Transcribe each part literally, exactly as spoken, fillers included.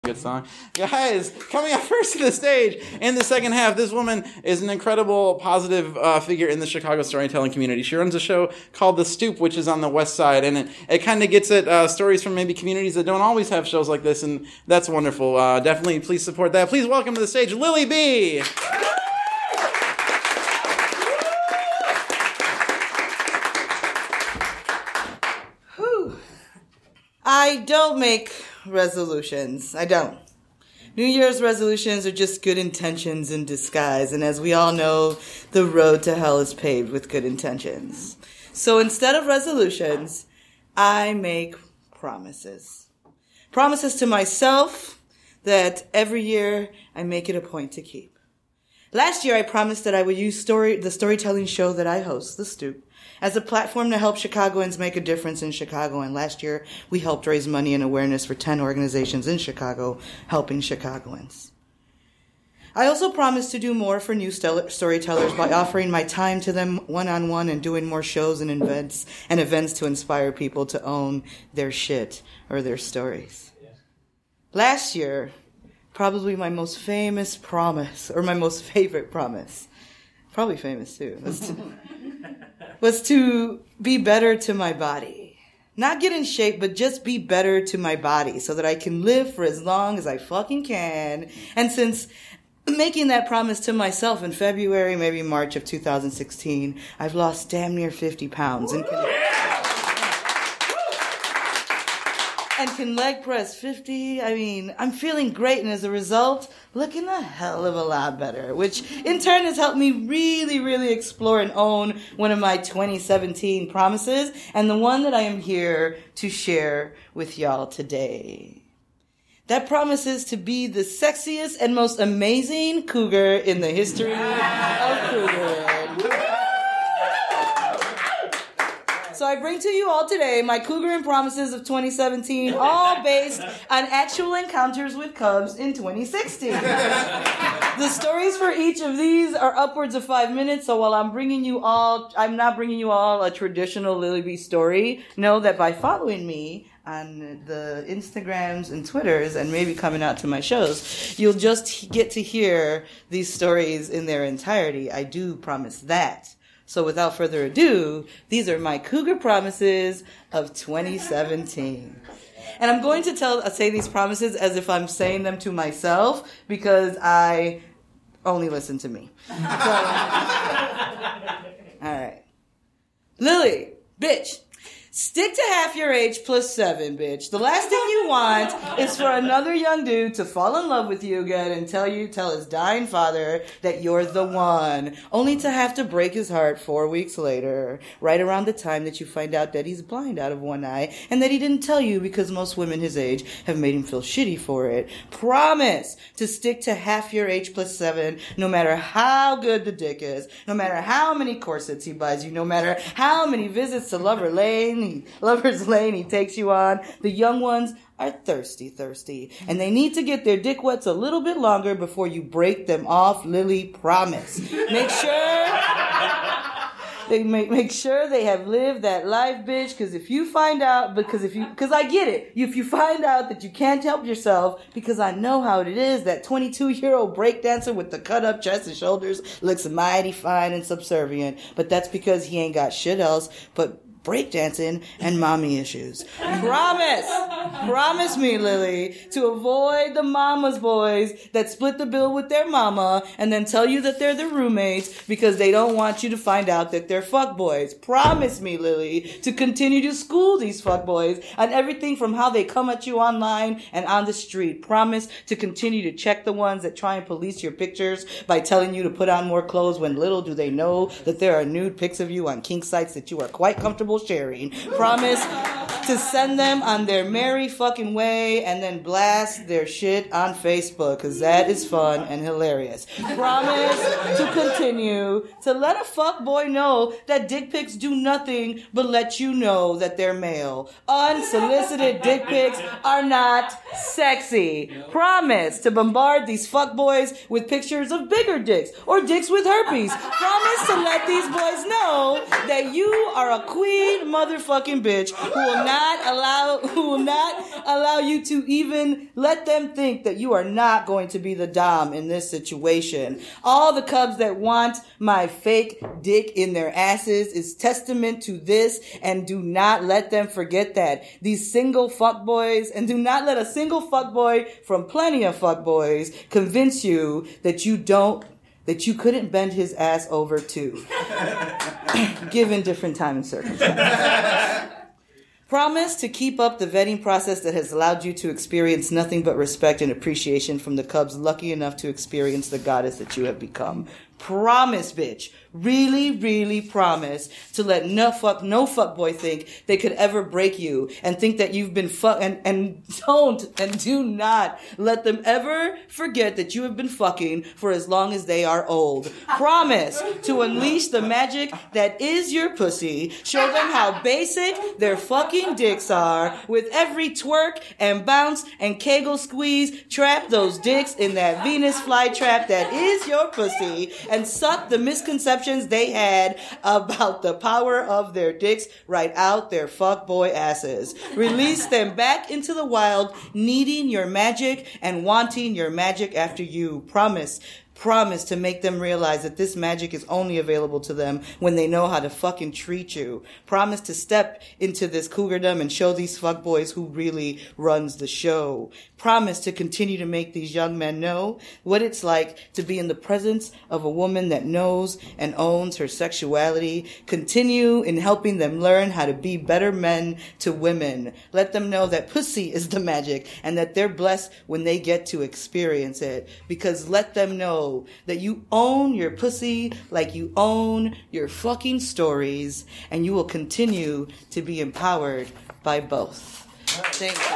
Good song. Guys, coming up first to the stage in the second half, this woman is an incredible positive uh, figure in the Chicago storytelling community. She runs a show called The Stoop, which is on the west side, and it, it kind of gets at uh, stories from maybe communities that don't always have shows like this, and that's wonderful. Uh, definitely please support that. Please welcome to the stage Lily B. Whew. I don't make resolutions. I don't. New Year's resolutions are just good intentions in disguise, and as we all know, the road to hell is paved with good intentions. So instead of resolutions, I make promises. Promises to myself that every year I make it a point to keep. Last year I promised that I would use story the storytelling show that I host, The Stoop, as a platform to help Chicagoans make a difference in Chicago. And last year, we helped raise money and awareness for ten organizations in Chicago, helping Chicagoans. I also promised to do more for new storytellers by offering my time to them one-on-one and doing more shows and events and events to inspire people to own their shit or their stories. Last year, probably my most famous promise, or my most favorite promise, probably famous too, was to, was to be better to my body. Not get in shape, but just be better to my body so that I can live for as long as I fucking can. And since making that promise to myself in February, maybe March of two thousand sixteen, I've lost damn near fifty pounds and can, and can leg press fifty. I mean, I'm feeling great, and as a result, looking a hell of a lot better, which in turn has helped me really, really explore and own one of my twenty seventeen promises, and the one that I am here to share with y'all today. That promise is to be the sexiest and most amazing cougar in the history of cougaring. So I bring to you all today my Cougar and Promises of twenty seventeen, all based on actual encounters with cubs in twenty sixteen. The stories for each of these are upwards of five minutes, so while I'm bringing you all, I'm not bringing you all a traditional Lily B story. Know that by following me on the Instagrams and Twitters and maybe coming out to my shows, you'll just get to hear these stories in their entirety. I do promise that. So without further ado, these are my Cougar Promises of twenty seventeen. And I'm going to tell, say these promises as if I'm saying them to myself because I only listen to me. So, all right. Lily, bitch. Stick to half your age plus seven, bitch. The last thing you want is for another young dude to fall in love with you again and tell you, tell his dying father that you're the one, only to have to break his heart four weeks later, right around the time that you find out that he's blind out of one eye and that he didn't tell you because most women his age have made him feel shitty for it. Promise to stick to half your age plus seven, no matter how good the dick is, no matter how many corsets he buys you, no matter how many visits to Lover Lane, He, Lover's Lane he takes you on. The young ones are thirsty, thirsty. And they need to get their dick wets a little bit longer before you break them off. Lily, promise. Make sure they make make sure they have lived that life, bitch. Because if you find out, because if you, because I get it. If you find out that you can't help yourself, because I know how it is, that twenty-two-year-old breakdancer with the cut-up chest and shoulders looks mighty fine and subservient. But that's because he ain't got shit else but breakdancing and mommy issues. Promise, promise me, Lily, to avoid the mama's boys that split the bill with their mama and then tell you that they're their roommates because they don't want you to find out that they're fuckboys. Promise me, Lily, to continue to school these fuckboys on everything from how they come at you online and on the street. Promise to continue to check the ones that try and police your pictures by telling you to put on more clothes when little do they know that there are nude pics of you on kink sites that you are quite comfortable sharing. Promise to send them on their merry fucking way and then blast their shit on Facebook because that is fun and hilarious. Promise to continue to let a fuck boy know that dick pics do nothing but let you know that they're male. Unsolicited dick pics are not sexy. Promise to bombard these fuck boys with pictures of bigger dicks or dicks with herpes. Promise to let these boys know that you are a queen motherfucking bitch who will not not allow who will not allow you to even let them think that you are not going to be the dom in this situation. All the cubs that want my fake dick in their asses is testament to this, and do not let them forget that. These single fuckboys, and do not let a single fuckboy from plenty of fuckboys convince you that you don't that you couldn't bend his ass over too, given different time and circumstances. Promise to keep up the vetting process that has allowed you to experience nothing but respect and appreciation from the cubs lucky enough to experience the goddess that you have become. Promise, bitch. Really, really promise to let no fuck, no fuck boy think they could ever break you and think that you've been fuck, and, and don't, and do not let them ever forget that you have been fucking for as long as they are old. Promise to unleash the magic that is your pussy. Show them how basic their fucking dicks are. With every twerk and bounce and kegel squeeze, trap those dicks in that Venus flytrap that is your pussy, and suck the misconceptions they had about the power of their dicks right out their fuckboy asses. Release them back into the wild, needing your magic and wanting your magic after you. Promise. Promise to make them realize that this magic is only available to them when they know how to fucking treat you. Promise to step into this cougardom and show these fuckboys who really runs the show. Promise to continue to make these young men know what it's like to be in the presence of a woman that knows and owns her sexuality. Continue in helping them learn how to be better men to women. Let them know that pussy is the magic and that they're blessed when they get to experience it. Because let them know that you own your pussy like you own your fucking stories, and you will continue to be empowered by both. Thank you.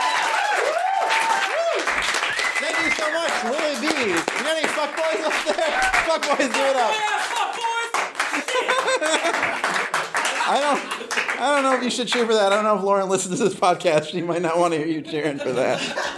Thank you so much, Lily B. You got any fuckboys up there? Fuckboys, do it up. I don't, I don't know if you should cheer for that. I don't know if Lauren listens to this podcast. She might not want to hear you cheering for that.